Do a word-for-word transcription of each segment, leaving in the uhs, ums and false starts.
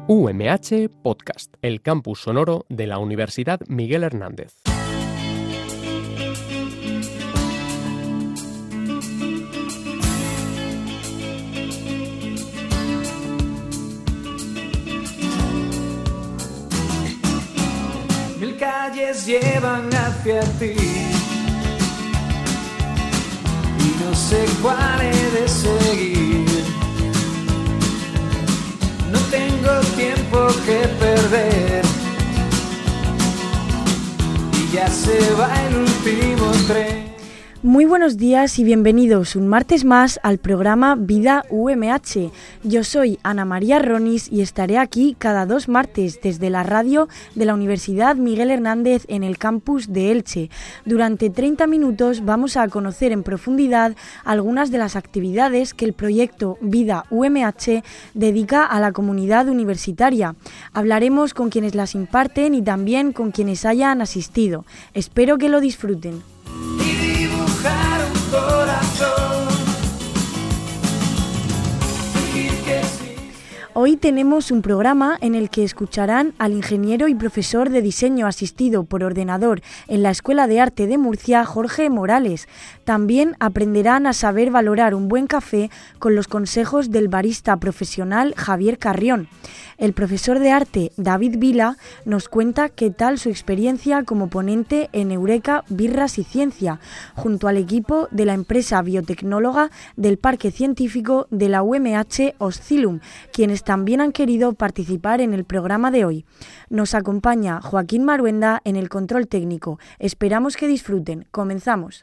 U M H Podcast, el campus sonoro de la Universidad Miguel Hernández. Mil calles llevan hacia ti y no sé cuál he de seguir. No tengo tiempo que perder y ya se va el último tren. Muy buenos días y bienvenidos un martes más al programa Vida U M H. Yo soy Ana María Ronis y estaré aquí cada dos martes desde la radio de la Universidad Miguel Hernández en el campus de Elche. Durante treinta minutos vamos a conocer en profundidad algunas de las actividades que el proyecto Vida U M H dedica a la comunidad universitaria. Hablaremos con quienes las imparten y también con quienes hayan asistido. Espero que lo disfruten. Un corazón. Hoy tenemos un programa en el que escucharán al ingeniero y profesor de diseño asistido por ordenador en la Escuela de Arte de Murcia, Jorge Morales. También aprenderán a saber valorar un buen café con los consejos del barista profesional Javier Carrión. El profesor de arte David Vila nos cuenta qué tal su experiencia como ponente en Eureka Birras y Ciencia, junto al equipo de la empresa biotecnóloga del Parque Científico de la U M H Oscilum, quienes también han querido participar en el programa de hoy. Nos acompaña Joaquín Maruenda en el control técnico. Esperamos que disfruten. Comenzamos.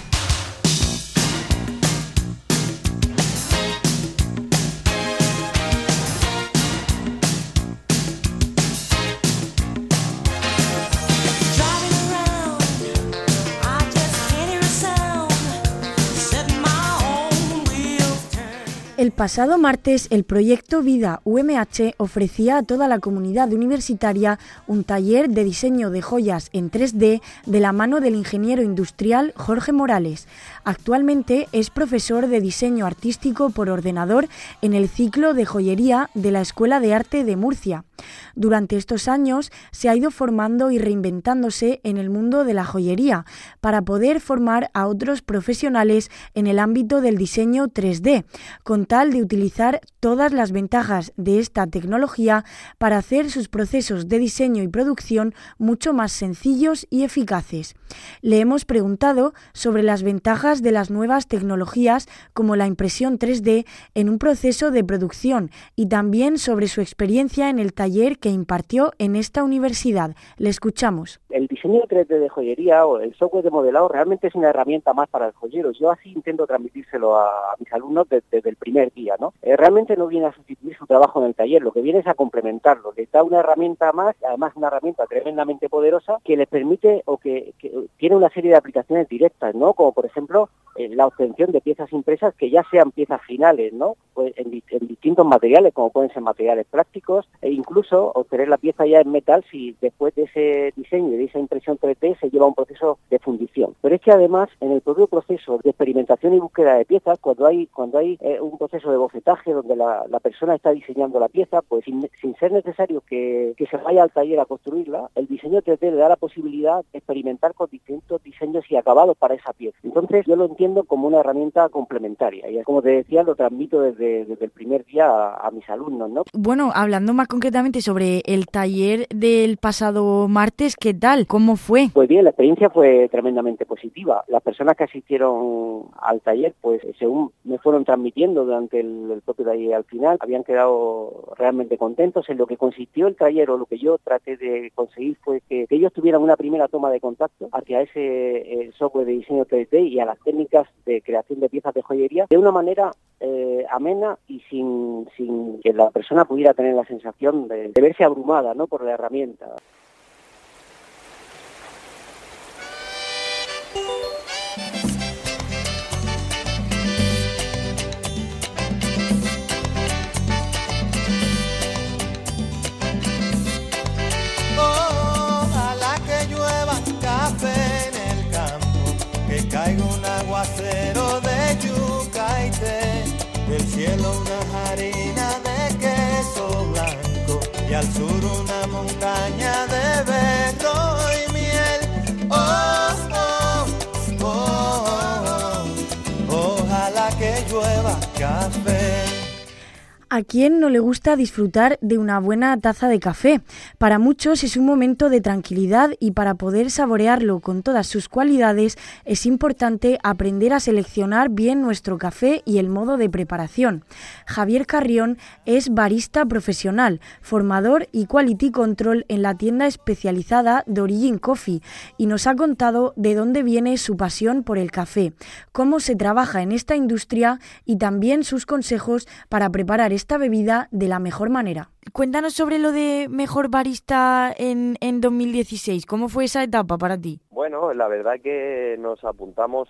El pasado martes, el proyecto Vida U M H ofrecía a toda la comunidad universitaria un taller de diseño de joyas en tres D de la mano del ingeniero industrial Jorge Morales. Actualmente es profesor de diseño artístico por ordenador en el ciclo de joyería de la Escuela de Arte de Murcia. Durante estos años se ha ido formando y reinventándose en el mundo de la joyería para poder formar a otros profesionales en el ámbito del diseño tres D, con tal de utilizar todas las ventajas de esta tecnología para hacer sus procesos de diseño y producción mucho más sencillos y eficaces. Le hemos preguntado sobre las ventajas de las nuevas tecnologías como la impresión tres D en un proceso de producción y también sobre su experiencia en el taller que impartió en esta universidad. Le escuchamos. El diseño tres D de joyería o el software de modelado realmente es una herramienta más para los joyeros. Yo así intento transmitírselo a, a mis alumnos desde, desde el primer día, ¿no? Eh, realmente no viene a sustituir su trabajo en el taller, lo que viene es a complementarlo. Les da una herramienta más, además una herramienta tremendamente poderosa que les permite o que, que tiene una serie de aplicaciones directas, ¿no? Como por ejemplo eh, la obtención de piezas impresas que ya sean piezas finales, ¿no? Pues en, en distintos materiales, como pueden ser materiales prácticos, e incluso obtener la pieza ya en metal si después de ese diseño y de esa impresión tres D se lleva un proceso de fundición. Pero es que además en el propio proceso de experimentación y búsqueda de piezas, cuando hay cuando hay eh, un proceso de bocetaje donde la, la persona está diseñando la pieza, pues sin, sin ser necesario que, que se vaya al taller a construirla, el diseño tres D le da la posibilidad de experimentar con distintos diseños y acabados para esa pieza. Entonces yo lo entiendo como una herramienta complementaria y como te decía lo transmito desde, desde el primer día a, a mis alumnos, ¿no? Bueno, hablando más concretamente sobre el taller del pasado martes, ¿qué tal? ¿Cómo fue? Pues bien, la experiencia fue tremendamente positiva. Las personas que asistieron al taller, pues según me fueron transmitiendo durante el, el propio taller al final, habían quedado realmente contentos. En lo que consistió el taller o lo que yo traté de conseguir fue que, que ellos tuvieran una primera toma de contacto hacia ese eh, software de diseño tres D y a las técnicas de creación de piezas de joyería de una manera eh, amena y sin, sin que la persona pudiera tener la sensación de, de verse abrumada, ¿no?, por la herramienta. Ojalá que llueva café en el campo, que caiga un aguacero de yuca y té, del cielo una harina de queso blanco y al sur una montaña de berro y miel. Oh, oh, oh, oh, ojalá que llueva café. ¿A quién no le gusta disfrutar de una buena taza de café? Para muchos es un momento de tranquilidad y para poder saborearlo con todas sus cualidades es importante aprender a seleccionar bien nuestro café y el modo de preparación. Javier Carrión es barista profesional, formador y quality control en la tienda especializada de Origin Coffee y nos ha contado de dónde viene su pasión por el café, cómo se trabaja en esta industria y también sus consejos para preparar este esta bebida de la mejor manera. Cuéntanos sobre lo de mejor barista en, en dos mil dieciséis. ¿Cómo fue esa etapa para ti? Bueno, la verdad que nos apuntamos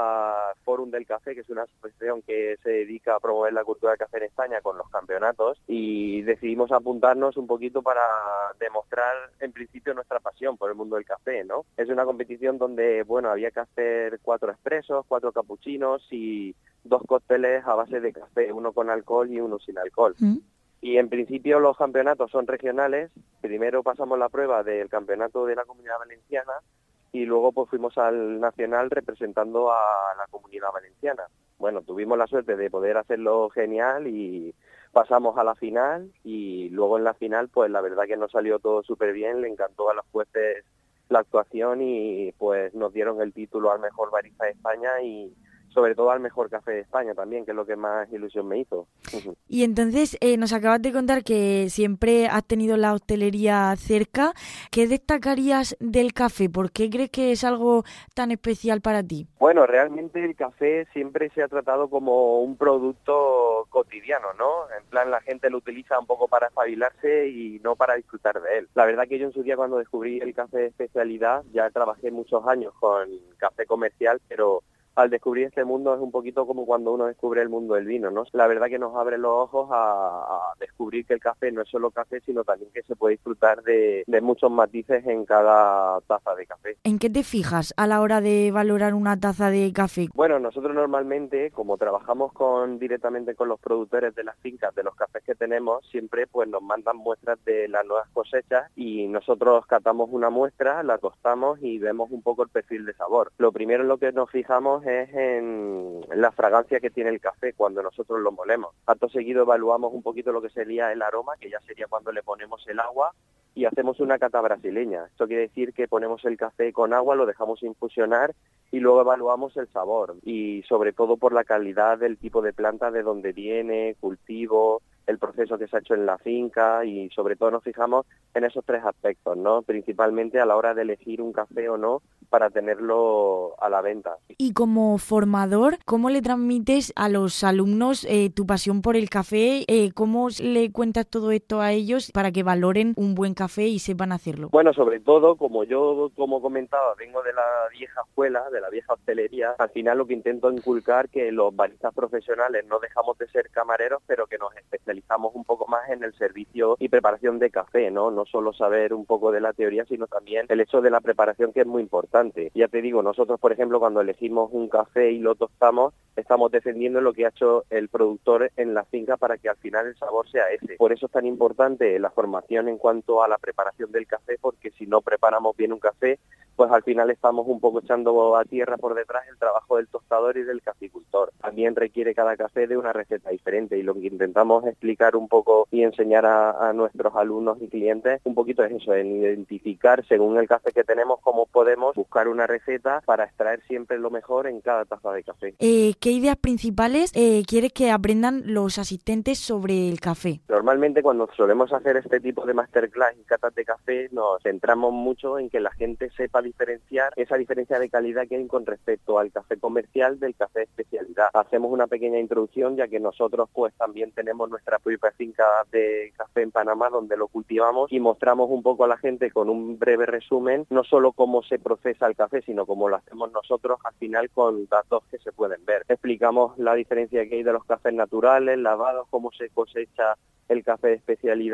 a Fórum del Café, que es una asociación que se dedica a promover la cultura del café en España con los campeonatos, y decidimos apuntarnos un poquito para demostrar en principio nuestra pasión por el mundo del café, ¿no? Es una competición donde, bueno, había que hacer cuatro expresos, cuatro capuchinos y dos cócteles a base de café, uno con alcohol y uno sin alcohol. ¿Mm? Y en principio los campeonatos son regionales. Primero pasamos la prueba del campeonato de la Comunidad Valenciana y luego pues fuimos al nacional representando a la Comunidad Valenciana. Bueno, tuvimos la suerte de poder hacerlo genial y pasamos a la final, y luego en la final pues la verdad que nos salió todo súper bien, le encantó a los jueces la actuación y pues nos dieron el título al mejor barista de España y sobre todo al mejor café de España también, que es lo que más ilusión me hizo. Y entonces eh, nos acabas de contar que siempre has tenido la hostelería cerca. ¿Qué destacarías del café? ¿Por qué crees que es algo tan especial para ti? Bueno, realmente el café siempre se ha tratado como un producto cotidiano, ¿no? En plan, la gente lo utiliza un poco para espabilarse y no para disfrutar de él. La verdad que yo en su día cuando descubrí el café de especialidad, ya trabajé muchos años con café comercial, pero al descubrir este mundo es un poquito como cuando uno descubre el mundo del vino, ¿no? La verdad que nos abre los ojos a, a descubrir que el café no es solo café, sino también que se puede disfrutar de, de muchos matices en cada taza de café. ¿En qué te fijas a la hora de valorar una taza de café? Bueno, nosotros normalmente, como trabajamos con directamente con los productores de las fincas, de los cafés que tenemos, siempre pues nos mandan muestras de las nuevas cosechas y nosotros catamos una muestra, la tostamos y vemos un poco el perfil de sabor. Lo primero en lo que nos fijamos es en la fragancia que tiene el café cuando nosotros lo molemos. Acto seguido evaluamos un poquito lo que sería el aroma, que ya sería cuando le ponemos el agua, y hacemos una cata brasileña. Esto quiere decir que ponemos el café con agua, lo dejamos infusionar y luego evaluamos el sabor, y sobre todo por la calidad del tipo de planta, de dónde viene, cultivo, el proceso que se ha hecho en la finca, y sobre todo nos fijamos en esos tres aspectos, ¿no? Principalmente a la hora de elegir un café o no para tenerlo a la venta. Y como formador, ¿cómo le transmites a los alumnos eh, tu pasión por el café? Eh, ¿Cómo le cuentas todo esto a ellos para que valoren un buen café y sepan hacerlo? Bueno, sobre todo, como yo, como comentaba, vengo de la vieja escuela, de la vieja hostelería, al final lo que intento inculcar que los baristas profesionales no dejamos de ser camareros, pero que nos especializamos un poco más en el servicio y preparación de café, ¿no? No solo saber un poco de la teoría, sino también el hecho de la preparación, que es muy importante. Ya te digo, nosotros, por ejemplo, cuando elegimos un café y lo tostamos, estamos defendiendo lo que ha hecho el productor en la finca para que al final el sabor sea ese. Por eso es tan importante la formación en cuanto a la preparación del café, porque si no preparamos bien un café, pues al final estamos un poco echando a tierra por detrás el trabajo del tostador y del caficultor. También requiere cada café de una receta diferente, y lo que intentamos explicar un poco y enseñar a, a nuestros alumnos y clientes un poquito es eso, en identificar según el café que tenemos cómo podemos buscar una receta para extraer siempre lo mejor en cada taza de café. Eh, ¿Qué ideas principales eh, quieres que aprendan los asistentes sobre el café? Normalmente cuando solemos hacer este tipo de masterclass y catas de café nos centramos mucho en que la gente sepa diferenciar esa diferencia de calidad que hay con respecto al café comercial del café de especialidad. Hacemos una pequeña introducción, ya que nosotros pues también tenemos nuestra propia finca de café en Panamá donde lo cultivamos, y mostramos un poco a la gente con un breve resumen no solo cómo se procesa el café, sino cómo lo hacemos nosotros al final con datos que se pueden ver. Explicamos la diferencia que hay de los cafés naturales, lavados, cómo se cosecha el café de especialidad,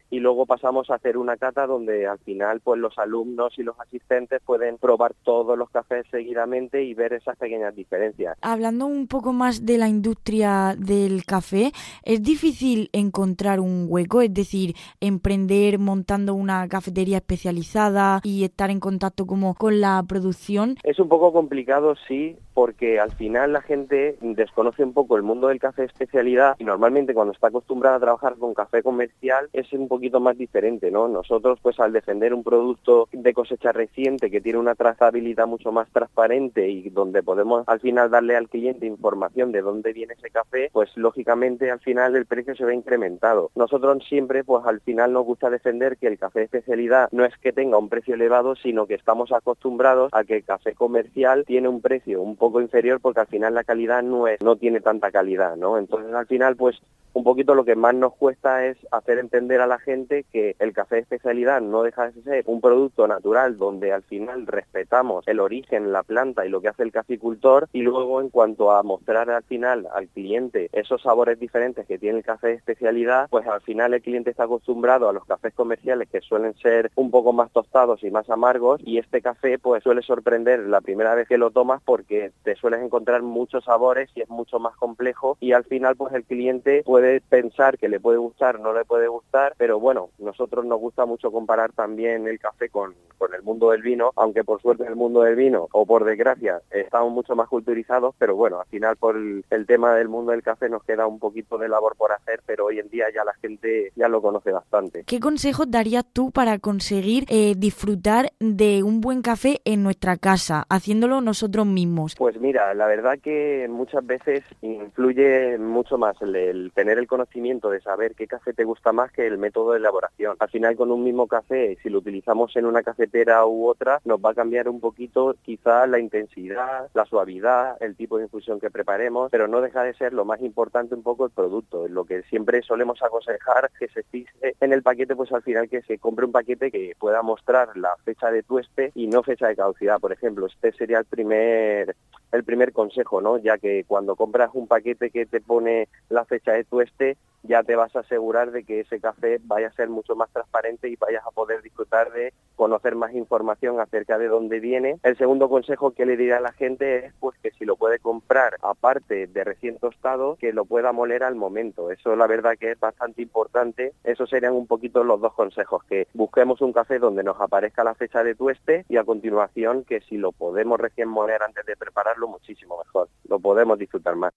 y luego pasamos a hacer una cata donde al final pues los alumnos y los asistentes pueden probar todos los cafés seguidamente y ver esas pequeñas diferencias. Hablando un poco más de la industria del café, ¿es difícil encontrar un hueco? Es decir, emprender montando una cafetería especializada y estar en contacto como con la producción. Es un poco complicado, sí, porque al final la gente desconoce un poco el mundo del café de especialidad y normalmente cuando está acostumbrada a trabajar con café comercial es un poquito más diferente, ¿no? Nosotros pues al defender un producto de cosecha reciente que tiene una trazabilidad mucho más transparente y donde podemos al final darle al cliente información de dónde viene ese café, pues lógicamente al final el precio se ve incrementado. Nosotros siempre pues al final nos gusta defender que el café de especialidad no es que tenga un precio elevado, sino que estamos acostumbrados a que el café comercial tiene un precio un poco inferior porque al final la calidad no es, no tiene tanta calidad, ¿no? Entonces al final pues un poquito lo que más nos cuesta es hacer entender a la gente que el café de especialidad no deja de ser un producto natural donde al final respetamos el origen, la planta y lo que hace el caficultor, y luego en cuanto a mostrar al final al cliente esos sabores diferentes que tiene el café de especialidad, pues al final el cliente está acostumbrado a los cafés comerciales que suelen ser un poco más tostados y más amargos, y este café pues suele sorprender la primera vez que lo tomas porque te sueles encontrar muchos sabores y es mucho más complejo, y al final pues el cliente puede pensar que le puede gustar, no le puede gustar, pero bueno, nosotros nos gusta mucho comparar también el café con, con el mundo del vino, aunque por suerte en el mundo del vino, o por desgracia, estamos mucho más culturizados, pero bueno, al final por el, el tema del mundo del café nos queda un poquito de labor por hacer, pero hoy en día ya la gente ya lo conoce bastante. ¿Qué consejos darías tú para conseguir eh, disfrutar de un buen café en nuestra casa, haciéndolo nosotros mismos? Pues mira, la verdad que muchas veces influye mucho más el, el tener el conocimiento de saber qué café te gusta más que el método de elaboración. Al final con un mismo café, si lo utilizamos en una cafetera u otra, nos va a cambiar un poquito quizás la intensidad, la suavidad, el tipo de infusión que preparemos, pero no deja de ser lo más importante un poco el producto. Lo que siempre solemos aconsejar que se fije en el paquete, pues al final que se compre un paquete que pueda mostrar la fecha de tueste y no fecha de caducidad, por ejemplo. Este sería el primer el primer consejo, ¿no? Ya que cuando compras un paquete que te pone la fecha de tueste, ya te vas a asegurar de que ese café vaya a ser mucho más transparente y vayas a poder disfrutar de conocer más información acerca de dónde viene. El segundo consejo que le diré a la gente es pues que si lo puede comprar aparte de recién tostado, que lo pueda moler al momento. Eso la verdad que es bastante importante. Esos serían un poquito los dos consejos, que busquemos un café donde nos aparezca la fecha de tueste y a continuación que si lo podemos recién moler antes de prepararlo, muchísimo mejor. Lo podemos disfrutar más.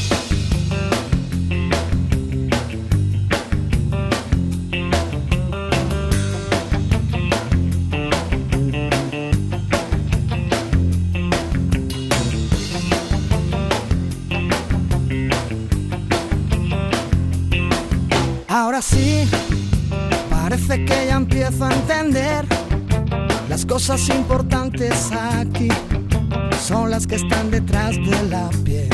Ahora sí, parece que ya empiezo a entender las cosas importantes aquí son las que están detrás de la piel.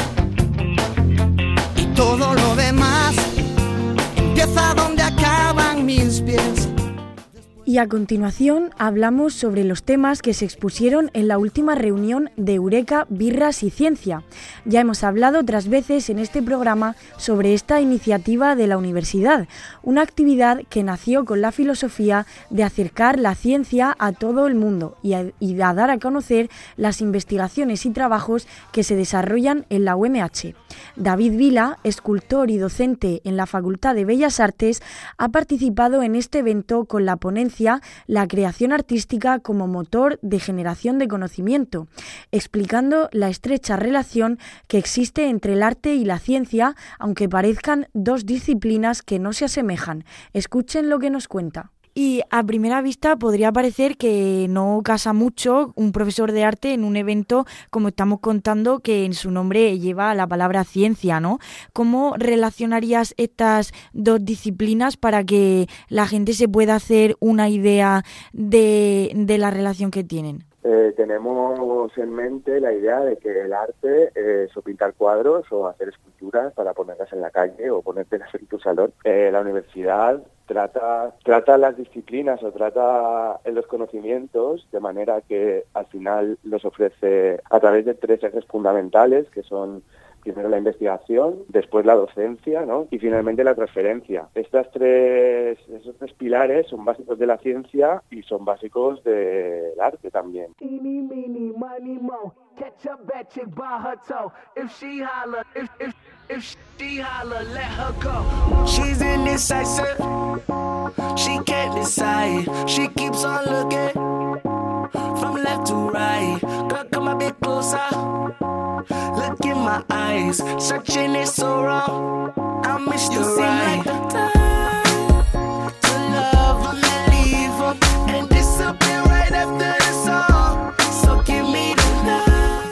Y todo lo demás empieza donde acaban mis pies. Y a continuación hablamos sobre los temas que se expusieron en la última reunión de Eureka, Birras y Ciencia. Ya hemos hablado otras veces en este programa sobre esta iniciativa de la universidad, una actividad que nació con la filosofía de acercar la ciencia a todo el mundo y a, y a dar a conocer las investigaciones y trabajos que se desarrollan en la U M H. David Vila, escultor y docente en la Facultad de Bellas Artes, ha participado en este evento con la ponencia La creación artística como motor de generación de conocimiento, explicando la estrecha relación que existe entre el arte y la ciencia, aunque parezcan dos disciplinas que no se asemejan. Escuchen lo que nos cuenta. Y a primera vista podría parecer que no casa mucho un profesor de arte en un evento como estamos contando, que en su nombre lleva la palabra ciencia, ¿no? ¿Cómo relacionarías estas dos disciplinas para que la gente se pueda hacer una idea de, de la relación que tienen? Eh, tenemos en mente la idea de que el arte es o pintar cuadros o hacer esculturas para ponerlas en la calle o ponértelas en tu salón. Eh, la universidad trata trata las disciplinas o trata los conocimientos de manera que al final los ofrece a través de tres ejes fundamentales, que son Primero la investigación, después la docencia, ¿no? Y finalmente la transferencia. Estas tres, esos tres pilares son básicos de la ciencia y son básicos del arte también. She's indecisive, she can't decide, she keeps on looking from left to right. Girl, come a bit closer, look in my eyes, searching is so wrong, I missed the right. You seem like the time to love them and leave them and disappear right after the song, so give me the love.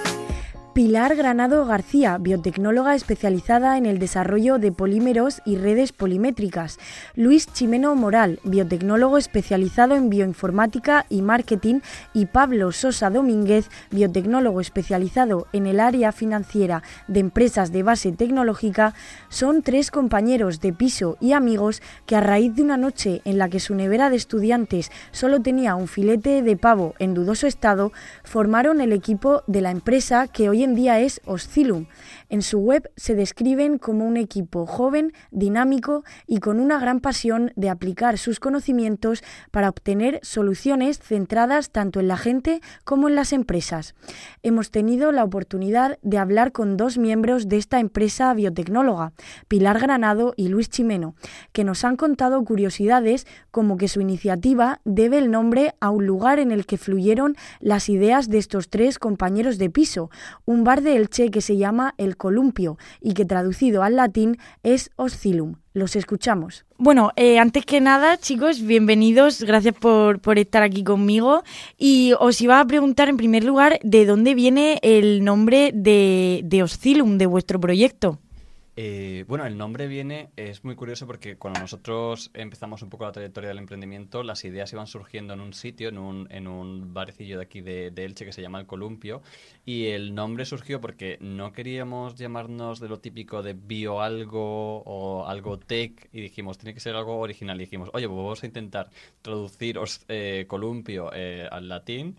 Pilar Granado García, biotecnóloga especializada en el desarrollo de polímeros y redes polimétricas. Luis Chimeno Moral, biotecnólogo especializado en bioinformática y marketing. Y Pablo Sosa Domínguez, biotecnólogo especializado en el área financiera de empresas de base tecnológica, son tres compañeros de piso y amigos que, a raíz de una noche en la que su nevera de estudiantes solo tenía un filete de pavo en dudoso estado, formaron el equipo de la empresa que hoy en día es Oscilum. En su web se describen como un equipo joven, dinámico y con una gran pasión de aplicar sus conocimientos para obtener soluciones centradas tanto en la gente como en las empresas. Hemos tenido la oportunidad de hablar con dos miembros de esta empresa biotecnóloga, Pilar Granado y Luis Chimeno, que nos han contado curiosidades como que su iniciativa debe el nombre a un lugar en el que fluyeron las ideas de estos tres compañeros de piso, un bar de Elche que se llama El Columpio y que traducido al latín es Oscilum. Los escuchamos. Bueno, eh, antes que nada, chicos, bienvenidos, gracias por, por estar aquí conmigo. Y os iba a preguntar en primer lugar de dónde viene el nombre de, de Oscilum, de vuestro proyecto. Eh, bueno, el nombre viene, es muy curioso porque cuando nosotros empezamos un poco la trayectoria del emprendimiento, las ideas iban surgiendo en un sitio, en un, en un barecillo de aquí de, de Elche que se llama El Columpio, y el nombre surgió porque no queríamos llamarnos de lo típico de bio algo o algo tech, y dijimos, tiene que ser algo original, y dijimos, oye, pues vamos a intentar traducir eh, Columpio eh, al latín,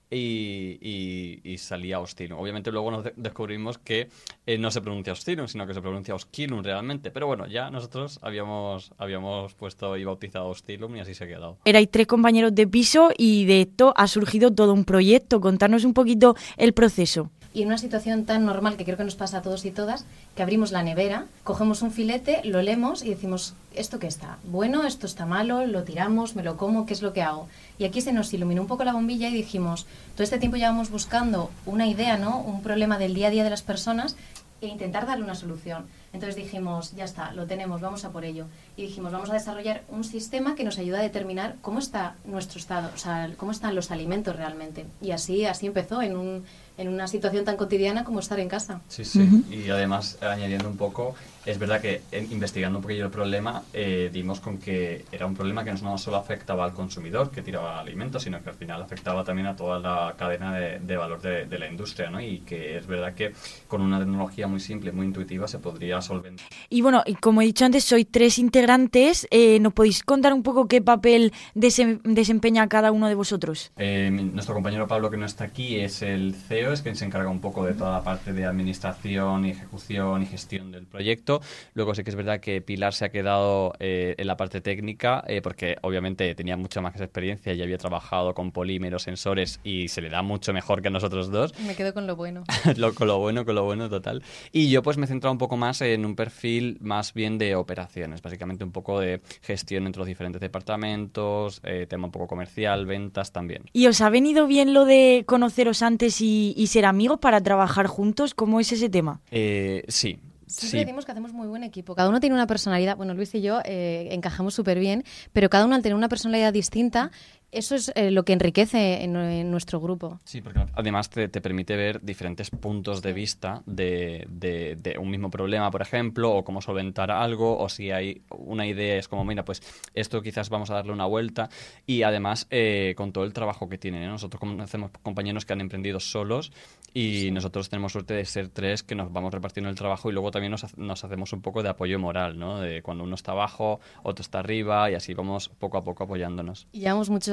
Y, y, y salía Oscilum. Obviamente luego nos de- descubrimos que eh, no se pronuncia Oscilum, sino que se pronuncia Oscilum realmente. Pero bueno, ya nosotros habíamos, habíamos puesto y bautizado Oscilum y así se ha quedado. Erais tres compañeros de piso y de esto ha surgido todo un proyecto. Contarnos un poquito el proceso. Y en una situación tan normal que creo que nos pasa a todos y todas, que abrimos la nevera, cogemos un filete, lo leemos y decimos, ¿esto qué está? Bueno, esto está malo, lo tiramos, me lo como, ¿qué es lo que hago? Y aquí se nos iluminó un poco la bombilla y dijimos, todo este tiempo llevamos buscando una idea, ¿no? Un problema del día a día de las personas e intentar darle una solución. Entonces dijimos, ya está, lo tenemos, vamos a por ello. Y dijimos, vamos a desarrollar un sistema que nos ayude a determinar cómo está nuestro estado, o sea, cómo están los alimentos realmente. Y así, así empezó, en un... en una situación tan cotidiana como estar en casa. Sí, sí. Uh-huh. Y además, añadiendo un poco, es verdad que en, investigando un poquillo el problema, eh, dimos con que era un problema que no solo afectaba al consumidor que tiraba alimentos, sino que al final afectaba también a toda la cadena de, de valor de, de la industria, ¿no? Y que es verdad que con una tecnología muy simple, muy intuitiva, se podría solventar. Y bueno, como he dicho antes, sois tres integrantes. Eh, ¿Nos podéis contar un poco qué papel dese- desempeña cada uno de vosotros? Eh, nuestro compañero Pablo, que no está aquí, es el C E O, es quien se encarga un poco de toda la parte de administración y ejecución y gestión del proyecto. Luego sí que es verdad que Pilar se ha quedado eh, en la parte técnica eh, porque obviamente tenía mucha más experiencia y había trabajado con polímeros, sensores y se le da mucho mejor que a nosotros dos. Me quedo con lo bueno. lo, con lo bueno, con lo bueno total. Y yo pues me he centrado un poco más en un perfil más bien de operaciones, básicamente un poco de gestión entre los diferentes departamentos, eh, tema un poco comercial, ventas también. ¿Y os ha venido bien lo de conoceros antes y, y ser amigos para trabajar juntos? ¿Cómo es ese tema? Eh, sí. Siempre sí. decimos que hacemos muy buen equipo. Cada uno tiene una personalidad. Bueno, Luis y yo eh, encajamos súper bien, pero cada uno al tener una personalidad distinta, eso es eh, lo que enriquece en, en nuestro grupo. Sí, porque además te, te permite ver diferentes puntos de vista de, de, de un mismo problema, por ejemplo, o cómo solventar algo, o si hay una idea, es como, mira, pues esto quizás vamos a darle una vuelta. Y además, eh, con todo el trabajo que tienen, ¿eh? Nosotros conocemos compañeros que han emprendido solos y sí. Nosotros tenemos suerte de ser tres que nos vamos repartiendo el trabajo y luego también nos, nos hacemos un poco de apoyo moral, ¿no? De cuando uno está abajo, otro está arriba y así vamos poco a poco apoyándonos. Y llevamos muchos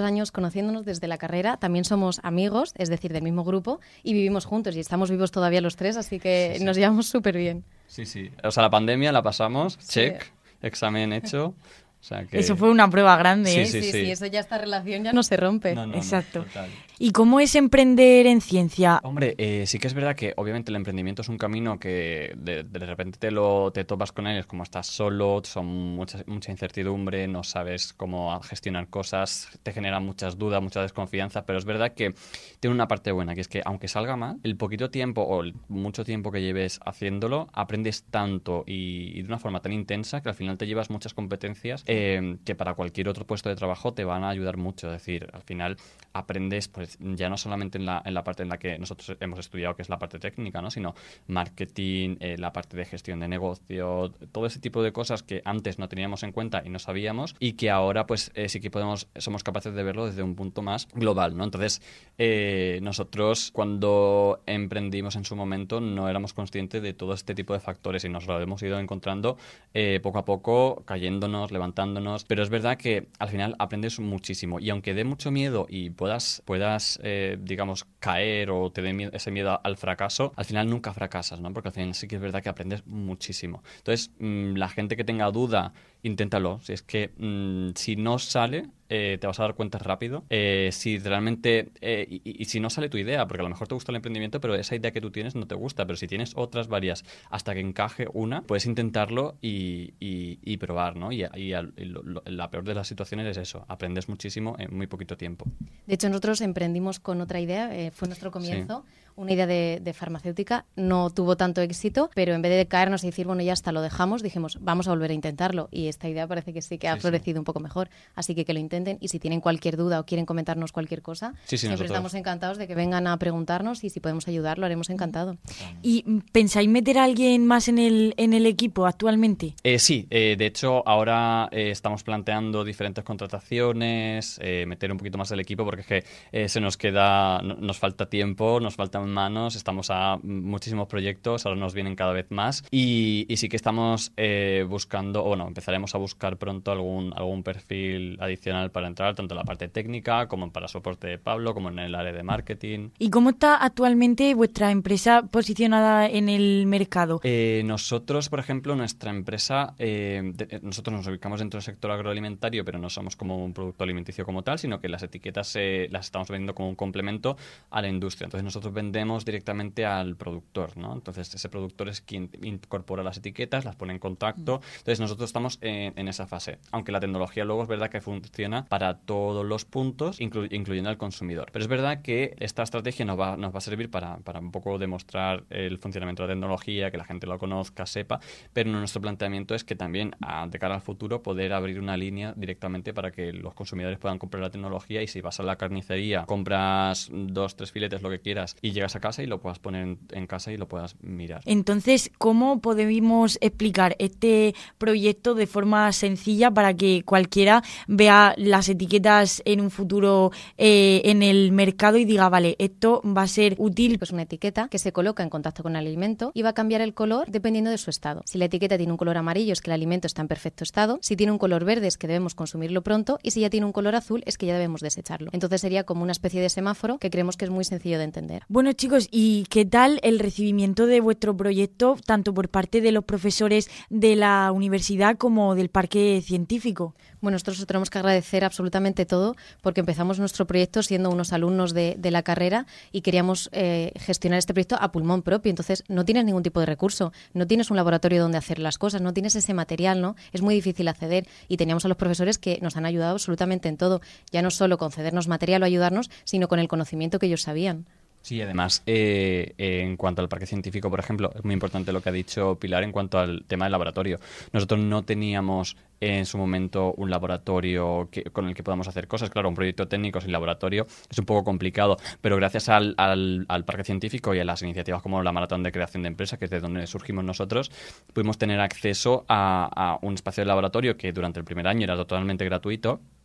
años conociéndonos desde la carrera, también somos amigos, es decir, del mismo grupo, y vivimos juntos y estamos vivos todavía los tres, así que sí, sí. nos llevamos súper bien. Sí, sí. O sea, la pandemia la pasamos, sí. check, examen hecho. O sea que... Eso fue una prueba grande, sí, ¿eh? Sí, sí, sí, sí, eso ya, esta relación ya no se rompe. No, no, Exacto. No, total. ¿Y cómo es emprender en ciencia? Hombre, eh, sí que es verdad que obviamente el emprendimiento es un camino que de, de repente te lo te topas con él, es como estás solo, son mucha, mucha incertidumbre, no sabes cómo gestionar cosas, te generan muchas dudas, mucha desconfianza, pero es verdad que tiene una parte buena, que es que aunque salga mal, el poquito tiempo o el mucho tiempo que lleves haciéndolo, aprendes tanto y, y de una forma tan intensa que al final te llevas muchas competencias eh, que para cualquier otro puesto de trabajo te van a ayudar mucho. Es decir, al final aprendes pues ya no solamente en la, en la parte en la que nosotros hemos estudiado, que es la parte técnica, ¿no? Sino marketing, eh, la parte de gestión de negocio, todo ese tipo de cosas que antes no teníamos en cuenta y no sabíamos y que ahora pues eh, sí que podemos, somos capaces de verlo desde un punto más global, ¿no? Entonces, eh, nosotros cuando emprendimos en su momento no éramos conscientes de todo este tipo de factores y nos lo hemos ido encontrando eh, poco a poco, cayéndonos, levantándonos, pero es verdad que al final aprendes muchísimo y aunque dé mucho miedo y puedas, puedas Eh, digamos, caer o te dé miedo, ese miedo al fracaso, al final nunca fracasas, ¿no? Porque al final sí que es verdad que aprendes muchísimo. Entonces, mmm, la gente que tenga duda, inténtalo. Si es que mmm, si no sale, eh, te vas a dar cuenta rápido. Eh, si realmente, eh, y, y si no sale tu idea, porque a lo mejor te gusta el emprendimiento, pero esa idea que tú tienes no te gusta, pero si tienes otras varias hasta que encaje una, puedes intentarlo y, y, y probar, ¿no? Y, y, al, y lo, lo, la peor de las situaciones es eso, aprendes muchísimo en muy poquito tiempo. De hecho, nosotros emprendimos con otra idea, eh, fue nuestro comienzo, sí. Una idea de, de farmacéutica, no tuvo tanto éxito, pero en vez de caernos y decir, bueno, ya hasta lo dejamos, dijimos, vamos a volver a intentarlo. Y esta idea parece que sí que ha sí, florecido sí. un poco mejor. Así que que lo intenten y si tienen cualquier duda o quieren comentarnos cualquier cosa, sí, sí, siempre nosotros. Estamos encantados de que vengan a preguntarnos y si podemos ayudar, lo haremos encantado. ¿Y pensáis meter a alguien más en el, en el equipo actualmente? Eh, sí, eh, de hecho ahora eh, estamos planteando diferentes contrataciones, eh, meter un poquito más el equipo porque es que eh, se nos queda, no, nos falta tiempo, nos faltan manos, estamos a muchísimos proyectos, ahora nos vienen cada vez más y, y sí que estamos eh, buscando, o bueno, empezaremos a buscar pronto algún, algún perfil adicional para entrar, tanto en la parte técnica como para soporte de Pablo, como en el área de marketing. ¿Y cómo está actualmente vuestra empresa posicionada en el mercado? Eh, nosotros, por ejemplo, nuestra empresa, eh, de, nosotros nos ubicamos dentro del sector agroalimentario, pero no somos como un producto alimenticio como tal, sino que las etiquetas eh, las estamos vendiendo como un complemento a la industria. Entonces nosotros vendemos directamente al productor, ¿no? Entonces ese productor es quien incorpora las etiquetas, las pone en contacto. Entonces nosotros estamos en, en esa fase. Aunque la tecnología luego es verdad que funciona para todos los puntos, inclu- incluyendo al consumidor. Pero es verdad que esta estrategia nos va, nos va a servir para, para un poco demostrar el funcionamiento de la tecnología, que la gente lo conozca, sepa, pero nuestro planteamiento es que también a, de cara al futuro poder abrir una línea directamente para que los consumidores puedan comprar la tecnología y si vas a la carnicería, compras dos, tres filetes, lo que quieras y llegas a casa y lo puedas poner en, en casa y lo puedas mirar. Entonces, ¿cómo podemos explicar este proyecto de forma sencilla para que cualquiera vea las etiquetas en un futuro eh, en el mercado y diga, vale, esto va a ser útil? Pues una etiqueta que se coloca en contacto con el alimento y va a cambiar el color dependiendo de su estado. Si la etiqueta tiene un color amarillo es que el alimento está en perfecto estado, si tiene un color verde es que debemos consumirlo pronto y si ya tiene un color azul es que ya debemos desecharlo. Entonces sería como una especie de semáforo que creemos que es muy sencillo de entender. Bueno, chicos, ¿y qué tal el recibimiento de vuestro proyecto, tanto por parte de los profesores de la universidad como del parque científico? Bueno, nosotros tenemos que agradecer absolutamente todo porque empezamos nuestro proyecto siendo unos alumnos de, de la carrera y queríamos eh, gestionar este proyecto a pulmón propio. Entonces, no tienes ningún tipo de recurso, no tienes un laboratorio donde hacer las cosas, no tienes ese material, ¿no? Es muy difícil acceder y teníamos a los profesores que nos han ayudado absolutamente en todo, ya no solo con cedernos material o ayudarnos, sino con el conocimiento que ellos sabían. Sí, además, eh, eh, en cuanto al parque científico, por ejemplo, es muy importante lo que ha dicho Pilar en cuanto al tema del laboratorio. Nosotros no teníamos en su momento un laboratorio que, con el que podamos hacer cosas. Claro, un proyecto técnico sin laboratorio es un poco complicado, pero gracias al, al, al parque científico y a las iniciativas como la Maratón de Creación de Empresa, que es de donde surgimos nosotros, pudimos tener acceso a, a un espacio de laboratorio que durante el primer año era totalmente gratuito.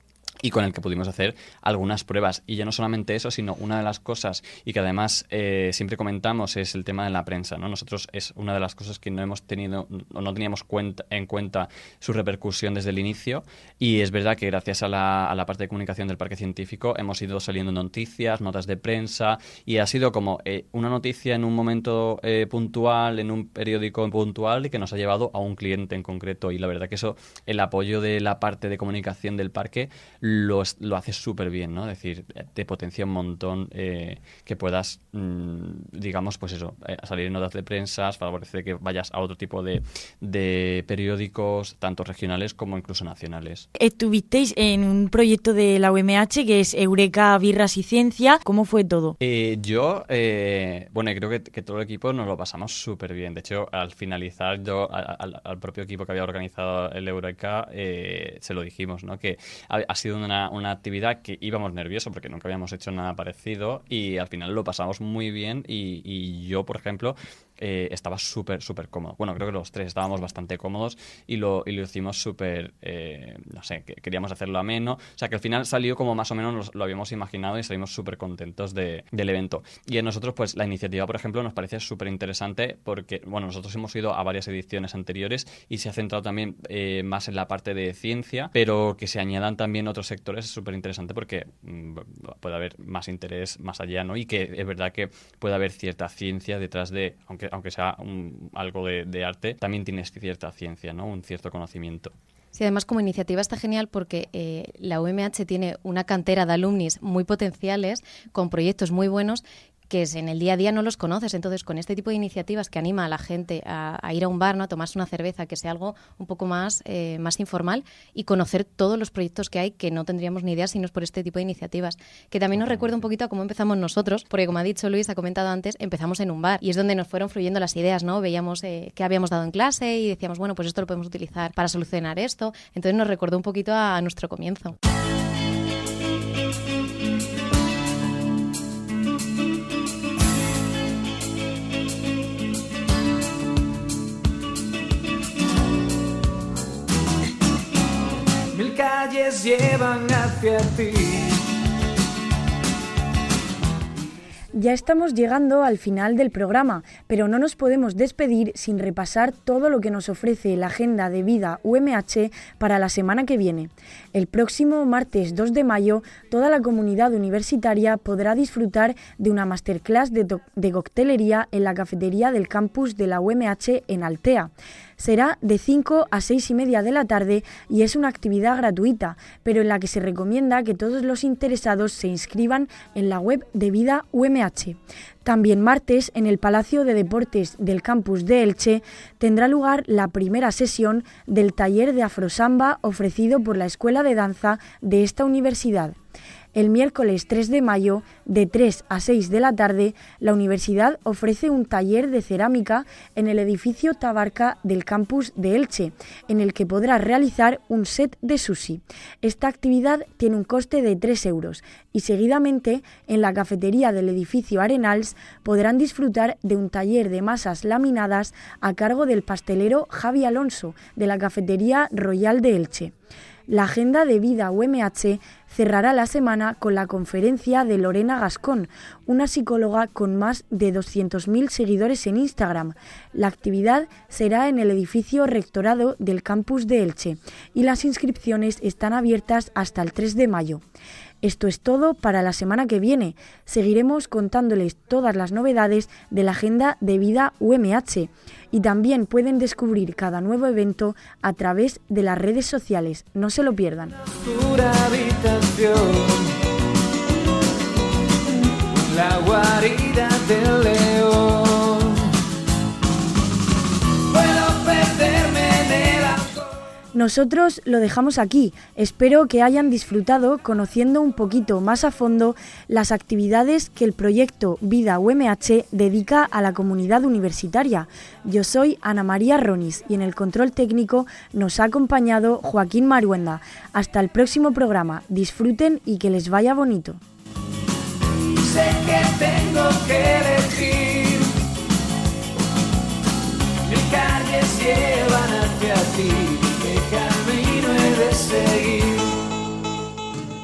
y con el que pudimos hacer algunas pruebas. Y ya no solamente eso, sino una de las cosas, y que además eh, siempre comentamos, es el tema de la prensa, ¿no? Nosotros es una de las cosas que no hemos tenido o no teníamos cuenta, en cuenta su repercusión desde el inicio, y es verdad que gracias a la, a la parte de comunicación del Parque Científico hemos ido saliendo noticias, notas de prensa, y ha sido como eh, una noticia en un momento eh, puntual, en un periódico puntual, y que nos ha llevado a un cliente en concreto. Y la verdad que eso, el apoyo de la parte de comunicación del parque Lo, lo haces súper bien, ¿no? Es decir, te potencia un montón eh, que puedas, mmm, digamos, pues eso, eh, salir en notas de prensa, favorece que vayas a otro tipo de, de periódicos, tanto regionales como incluso nacionales. Estuvisteis en un proyecto de la U M H que es Eureka, Birras y Ciencia. ¿Cómo fue todo? Eh, yo, eh, bueno, creo que, que todo el equipo nos lo pasamos súper bien. De hecho, al finalizar, yo al, al propio equipo que había organizado el Eureka, eh, se lo dijimos, ¿no? Que ha, ha sido Una, una actividad que íbamos nerviosos porque nunca habíamos hecho nada parecido, y al final lo pasamos muy bien, y, y yo, por ejemplo, eh, estaba súper, súper cómodo. Bueno, creo que los tres estábamos bastante cómodos y lo, y lo hicimos súper, eh, no sé, que queríamos hacerlo ameno. O sea, que al final salió como más o menos lo, lo habíamos imaginado y salimos súper contentos de, del evento. Y a nosotros, pues, la iniciativa, por ejemplo, nos parece súper interesante porque, bueno, nosotros hemos ido a varias ediciones anteriores y se ha centrado también eh, más en la parte de ciencia, pero que se añadan también otros sectores es súper interesante porque mmm, puede haber más interés más allá, ¿no? Y que es verdad que puede haber cierta ciencia detrás de, aunque, aunque sea un, algo de, de arte, también tienes cierta ciencia, ¿no? Un cierto conocimiento. Sí, además como iniciativa está genial porque eh, la U M H tiene una cantera de alumnis muy potenciales, con proyectos muy buenos, que en el día a día no los conoces. Entonces, con este tipo de iniciativas que anima a la gente a, a ir a un bar, ¿no? A tomarse una cerveza, que sea algo un poco más, eh, más informal, y conocer todos los proyectos que hay que no tendríamos ni idea si no es por este tipo de iniciativas. Que también nos recuerda un poquito a cómo empezamos nosotros, porque como ha dicho Luis, ha comentado antes, empezamos en un bar y es donde nos fueron fluyendo las ideas, ¿no? Veíamos eh, qué habíamos dado en clase y decíamos, bueno, pues esto lo podemos utilizar para solucionar esto. Entonces nos recordó un poquito a, a nuestro comienzo. Mil calles llevan hacia ti. Ya estamos llegando al final del programa, pero no nos podemos despedir sin repasar todo lo que nos ofrece la Agenda de Vida U M H para la semana que viene. El próximo martes dos de mayo, toda la comunidad universitaria podrá disfrutar de una masterclass de, de coctelería en la cafetería del campus de la U M H en Altea. Será de cinco a seis y media de la tarde y es una actividad gratuita, pero en la que se recomienda que todos los interesados se inscriban en la web de Vida U M H. También martes, en el Palacio de Deportes del campus de Elche, tendrá lugar la primera sesión del taller de Afrosamba ofrecido por la Escuela de Danza de esta universidad. El miércoles tres de mayo, de tres a seis de la tarde, la universidad ofrece un taller de cerámica en el edificio Tabarca del campus de Elche, en el que podrás realizar un set de sushi. Esta actividad tiene un coste de tres euros y seguidamente, en la cafetería del edificio Arenals, podrán disfrutar de un taller de masas laminadas a cargo del pastelero Javi Alonso, de la cafetería Royal de Elche. La Agenda de Vida U M H cerrará la semana con la conferencia de Lorena Gascón, una psicóloga con más de doscientos mil seguidores en Instagram. La actividad será en el edificio Rectorado del campus de Elche y las inscripciones están abiertas hasta el tres de mayo. Esto es todo para la semana que viene. Seguiremos contándoles todas las novedades de la Agenda de Vida U M H y también pueden descubrir cada nuevo evento a través de las redes sociales. No se lo pierdan. La guarida del león. Puedo perderme en el alcohol. Nosotros lo dejamos aquí. Espero que hayan disfrutado conociendo un poquito más a fondo las actividades que el proyecto Vida U M H dedica a la comunidad universitaria. Yo soy Ana María Ronis y en el control técnico nos ha acompañado Joaquín Maruenda. Hasta el próximo programa. Disfruten y que les vaya bonito. Sé que tengo que elegir. Mil calles llevan hacia ti. ¿Qué camino he de seguir?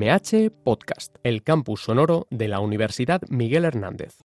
M H Podcast, el campus sonoro de la Universidad Miguel Hernández.